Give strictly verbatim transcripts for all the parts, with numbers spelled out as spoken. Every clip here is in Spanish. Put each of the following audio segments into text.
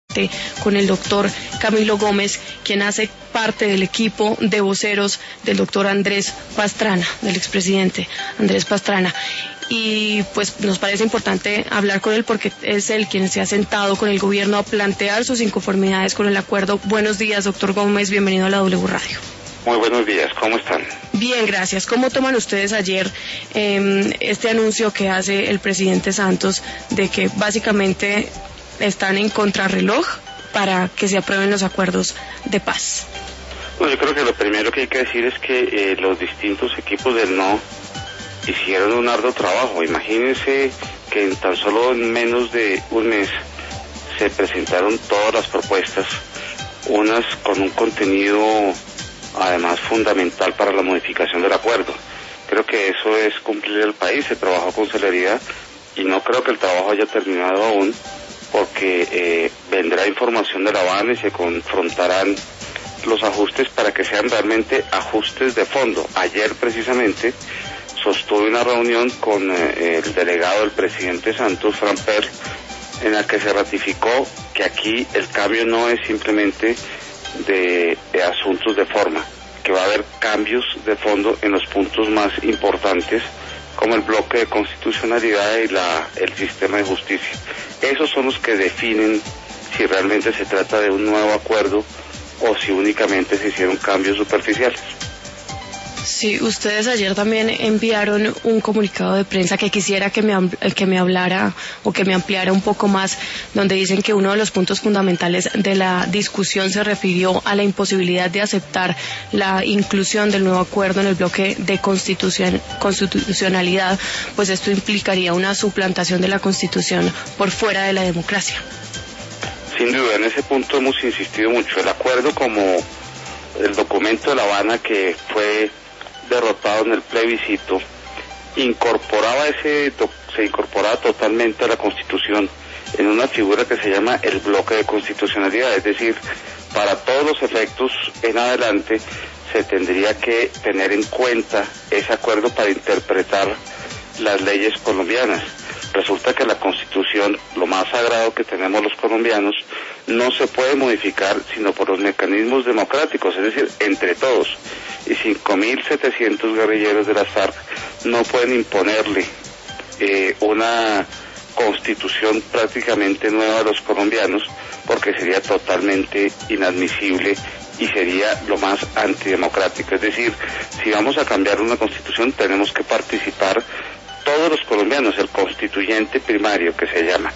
con el doctor Camilo Gómez, quien hace parte del equipo de voceros del doctor Andrés Pastrana, del expresidente Andrés Pastrana. Y pues nos parece importante hablar con él porque es él quien se ha sentado con el gobierno a plantear sus inconformidades con el acuerdo. Buenos días, doctor Gómez, bienvenido a la W Radio. Muy buenos días, ¿cómo están? Bien, gracias. ¿Cómo toman ustedes ayer eh, este anuncio que hace el presidente Santos de que básicamente están en contrarreloj para que se aprueben los acuerdos de paz? Bueno, yo creo que lo primero que hay que decir es que eh, los distintos equipos del no hicieron un arduo trabajo. Imagínense que en tan solo en menos de un mes se presentaron todas las propuestas, unas con un contenido además fundamental para la modificación del acuerdo. Creo que eso es cumplir el país, se trabajó con celeridad y no creo que el trabajo haya terminado aún, porque eh, vendrá información de La Habana y se confrontarán los ajustes para que sean realmente ajustes de fondo. Ayer precisamente sostuve una reunión con eh, el delegado del presidente Santos, Fran Per, en la que se ratificó que aquí el cambio no es simplemente de, de asuntos de forma, que va a haber cambios de fondo en los puntos más importantes, como el bloque de constitucionalidad y la, el sistema de justicia. Esos son los que definen si realmente se trata de un nuevo acuerdo o si únicamente se hicieron cambios superficiales. Sí, ustedes ayer también enviaron un comunicado de prensa que quisiera que me, que me hablara o que me ampliara un poco más, donde dicen que uno de los puntos fundamentales de la discusión se refirió a la imposibilidad de aceptar la inclusión del nuevo acuerdo en el bloque de constitución, constitucionalidad, pues esto implicaría una suplantación de la Constitución por fuera de la democracia. Sin duda, en ese punto hemos insistido mucho. El acuerdo, como el documento de La Habana que fue derrotado en el plebiscito, incorporaba ese se incorporaba totalmente a la Constitución en una figura que se llama el bloque de constitucionalidad, es decir, para todos los efectos en adelante se tendría que tener en cuenta ese acuerdo para interpretar las leyes colombianas. Resulta que la Constitución, lo más sagrado que tenemos los colombianos, no se puede modificar sino por los mecanismos democráticos, es decir, entre todos. Y cinco mil setecientos guerrilleros de las FARC no pueden imponerle eh, una constitución prácticamente nueva a los colombianos, porque sería totalmente inadmisible y sería lo más antidemocrático. Es decir, si vamos a cambiar una constitución tenemos que participar todos los colombianos, el constituyente primario que se llama.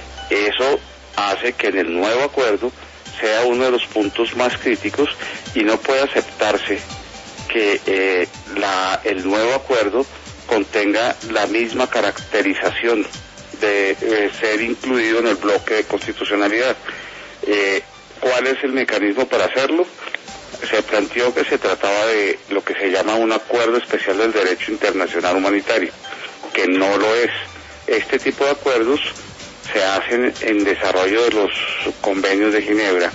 Eso hace que en el nuevo acuerdo sea uno de los puntos más críticos y no puede aceptarse que eh, la, el nuevo acuerdo contenga la misma caracterización de eh, ser incluido en el bloque de constitucionalidad. Eh, ¿Cuál es el mecanismo para hacerlo? Se planteó que se trataba de lo que se llama un acuerdo especial del derecho internacional humanitario, que no lo es. Este tipo de acuerdos se hacen en desarrollo de los convenios de Ginebra,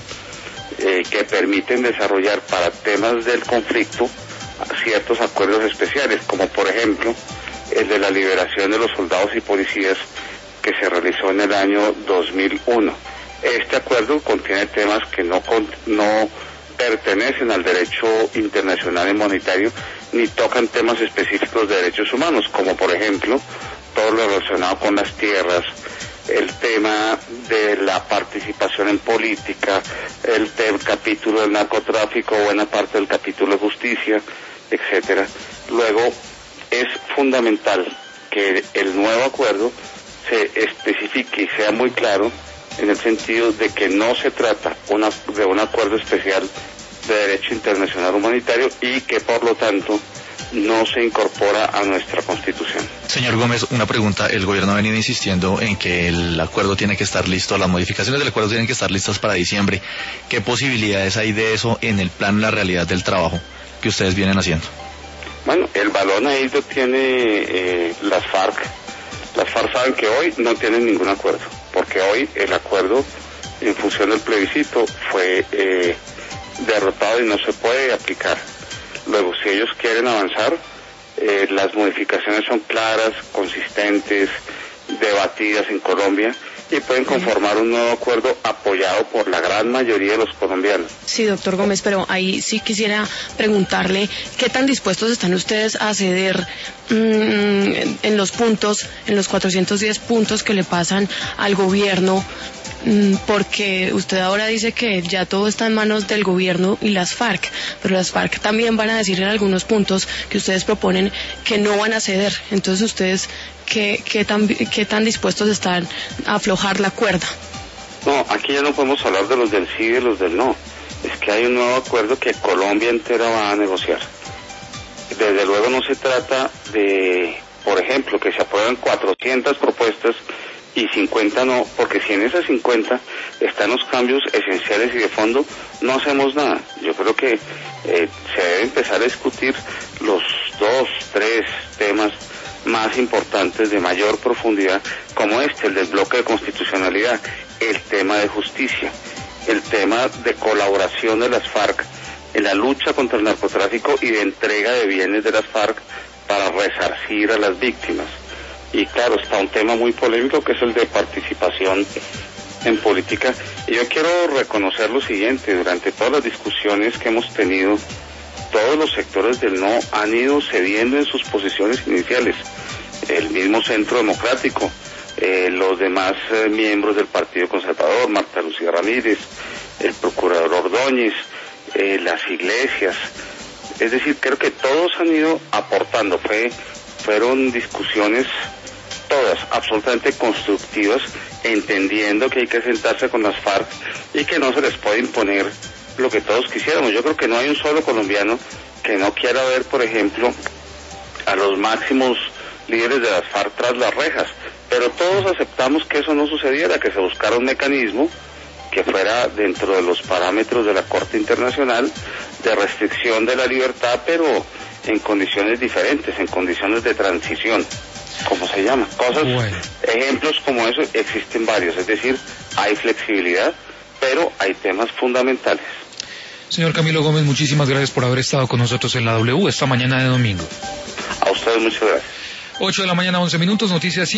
eh, que permiten desarrollar para temas del conflicto ciertos acuerdos especiales, como por ejemplo el de la liberación de los soldados y policías que se realizó en el año dos mil uno. Este acuerdo contiene temas que no, no pertenecen al derecho internacional humanitario ni tocan temas específicos de derechos humanos, como por ejemplo todo lo relacionado con las tierras, el tema de la participación en política, el, el capítulo del narcotráfico, buena parte del capítulo de justicia, etcétera. Luego es fundamental que el nuevo acuerdo se especifique y sea muy claro en el sentido de que no se trata una, de un acuerdo especial de derecho internacional humanitario y que por lo tanto no se incorpora a nuestra Constitución. Señor Gómez, una pregunta. El gobierno ha venido insistiendo en que el acuerdo tiene que estar listo, las modificaciones del acuerdo tienen que estar listas para diciembre. ¿Qué posibilidades hay de eso en el plano, la realidad del trabajo que ustedes vienen haciendo? Bueno, el balón ahí lo tiene eh, las FARC. Las FARC saben que hoy no tienen ningún acuerdo, porque hoy el acuerdo, en función del plebiscito, fue eh, derrotado y no se puede aplicar. Luego, si ellos quieren avanzar, eh, las modificaciones son claras, consistentes, debatidas en Colombia, y pueden conformar un nuevo acuerdo apoyado por la gran mayoría de los colombianos. Sí, doctor Gómez, pero ahí sí quisiera preguntarle qué tan dispuestos están ustedes a ceder mmm, en los puntos, en los cuatrocientos diez puntos que le pasan al gobierno, mmm, porque usted ahora dice que ya todo está en manos del gobierno y las FARC, pero las FARC también van a decir en algunos puntos que ustedes proponen que no van a ceder. Entonces, ustedes, ¿qué, qué, tan, qué tan dispuestos están a aflojar la cuerda? No, aquí ya no podemos hablar de los del sí y de los del no. Es que hay un nuevo acuerdo que Colombia entera va a negociar. Desde luego no se trata de, por ejemplo, que se aprueben cuatrocientas propuestas y cincuenta no, porque si en esas cincuenta están los cambios esenciales y de fondo, no hacemos nada. Yo creo que eh, se debe empezar a discutir los dos, tres temas más importantes de mayor profundidad, como este, el del bloque de constitucionalidad, el tema de justicia, el tema de colaboración de las FARC en la lucha contra el narcotráfico y de entrega de bienes de las FARC para resarcir a las víctimas. Y claro, está un tema muy polémico que es el de participación en política. Y yo quiero reconocer lo siguiente: durante todas las discusiones que hemos tenido, todos los sectores del no han ido cediendo en sus posiciones iniciales. El mismo Centro Democrático, eh, los demás eh, miembros del Partido Conservador, Marta Lucía Ramírez, el Procurador Ordóñez, eh, las iglesias. Es decir, creo que todos han ido aportando. Fue, fueron discusiones todas absolutamente constructivas, entendiendo que hay que sentarse con las FARC y que no se les puede imponer lo que todos quisiéramos. Yo creo que no hay un solo colombiano que no quiera ver, por ejemplo, a los máximos líderes de las FARC tras las rejas, pero todos aceptamos que eso no sucediera, que se buscara un mecanismo que fuera dentro de los parámetros de la Corte Internacional de restricción de la libertad, pero en condiciones diferentes, en condiciones de transición, como se llama. Cosas, bueno. Ejemplos como eso existen varios, es decir, hay flexibilidad, pero hay temas fundamentales. Señor Camilo Gómez, muchísimas gracias por haber estado con nosotros en la W esta mañana de domingo. A ustedes muchas gracias. ocho de la mañana, once minutos, noticias.